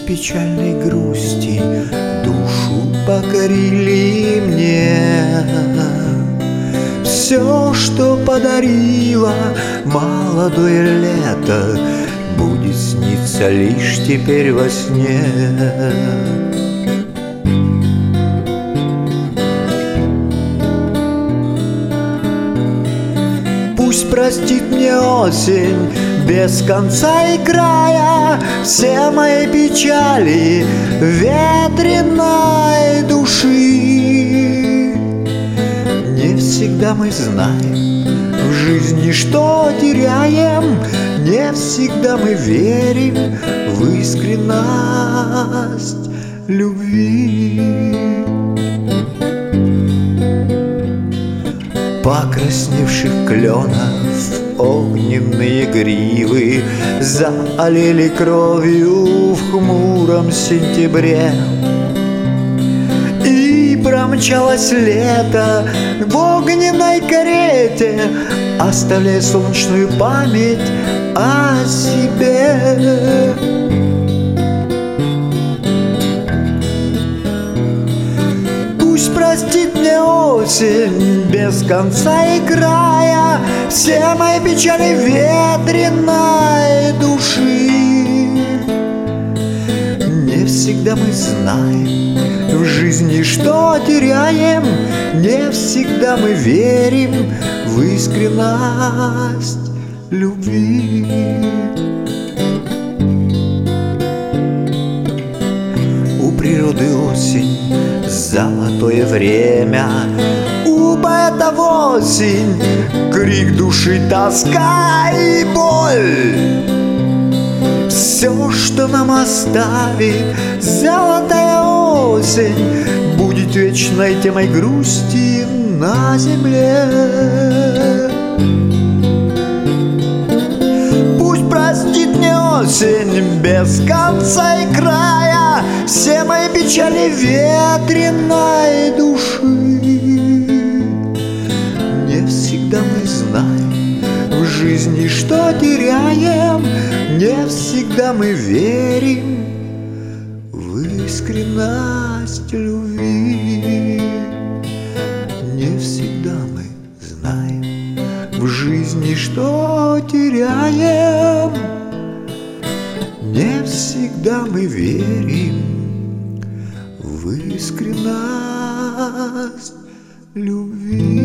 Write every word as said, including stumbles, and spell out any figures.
печальной грусти душу покорили мне. Все, что подарило молодое лето, будет сниться лишь теперь во сне. Пусть простит мне осень без конца и края все мои печали ветреной души. Не всегда мы знаем в жизни, что теряем, не всегда мы верим в искренность любви. Покрасневших кленов огненные гривы залили кровью в хмуром сентябре. И промчалось лето в огненной карете, оставляя солнечную память о себе. Пусть простит мне осень без конца и края все мои печали ветреной души. Не всегда мы знаем в жизни, что теряем, не всегда мы верим в искренность любви. У природы осень — золотое время, у поэтов осень — крик души, тоска и боль. Все, что нам оставит золотая осень, будет вечной темой грусти на земле. Пусть простит мне осень без конца и края все мои печали ветреной души. Не всегда мы знаем в жизни, что теряем, не всегда мы верим в искренность любви. Не всегда мы знаем в жизни, что теряем, не всегда мы верим в искренность любви.